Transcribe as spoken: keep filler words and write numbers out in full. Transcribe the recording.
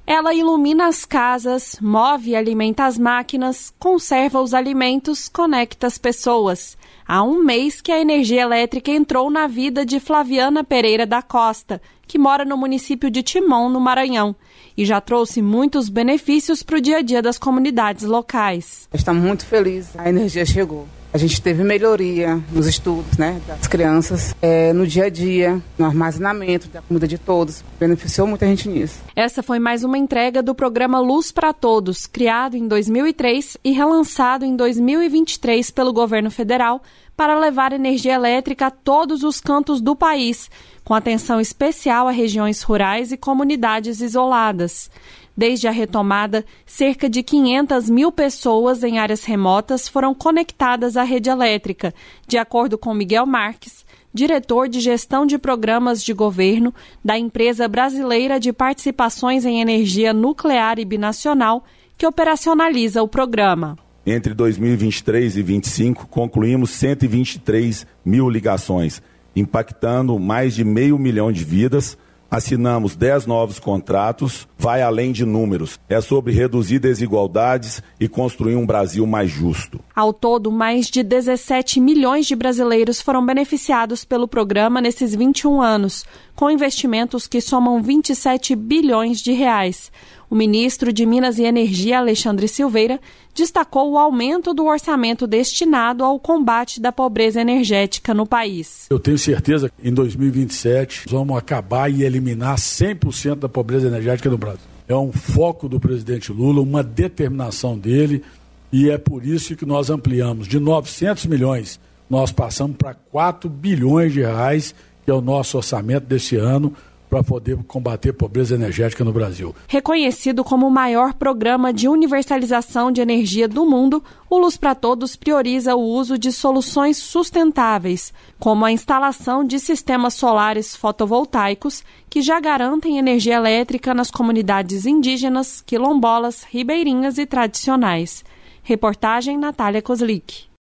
Ela ilumina as casas, move e alimenta as máquinas, conserva os alimentos, conecta as pessoas. Há um mês que a energia elétrica entrou na vida de Flaviana Pereira da Costa, que mora no município de Timon, no Maranhão, e já trouxe muitos benefícios para o dia a dia das comunidades locais. Estamos muito felizes, a energia chegou. A gente teve melhoria nos estudos, né, das crianças, é, no dia a dia, no armazenamento da comida de todos. Beneficiou muita gente nisso. Essa foi mais uma entrega do programa Luz para Todos, criado em dois mil e três e relançado em dois mil e vinte e três pelo governo federal para levar energia elétrica a todos os cantos do país, com atenção especial a regiões rurais e comunidades isoladas. Desde a retomada, cerca de quinhentas mil pessoas em áreas remotas foram conectadas à rede elétrica, de acordo com Miguel Marques, diretor de gestão de programas de governo da Empresa Brasileira de Participações em Energia Nuclear e Binacional, que operacionaliza o programa. Entre dois mil e vinte e três e vinte e cinco, concluímos cento e vinte e três mil ligações, impactando mais de meio milhão de vidas. Assinamos dez novos contratos, vai além de números. É sobre reduzir desigualdades e construir um Brasil mais justo. Ao todo, mais de dezessete milhões de brasileiros foram beneficiados pelo programa nesses vinte e um anos, com investimentos que somam vinte e sete bilhões de reais. O ministro de Minas e Energia, Alexandre Silveira, destacou o aumento do orçamento destinado ao combate da pobreza energética no país. Eu tenho certeza que em dois mil e vinte e sete vamos acabar e eliminar cem por cento da pobreza energética no Brasil. É um foco do presidente Lula, uma determinação dele, e é por isso que nós ampliamos de novecentos milhões, nós passamos para quatro bilhões de reais, que é o nosso orçamento deste ano, para poder combater a pobreza energética no Brasil. Reconhecido como o maior programa de universalização de energia do mundo, o Luz para Todos prioriza o uso de soluções sustentáveis, como a instalação de sistemas solares fotovoltaicos que já garantem energia elétrica nas comunidades indígenas, quilombolas, ribeirinhas e tradicionais. Reportagem Natália Kozlik.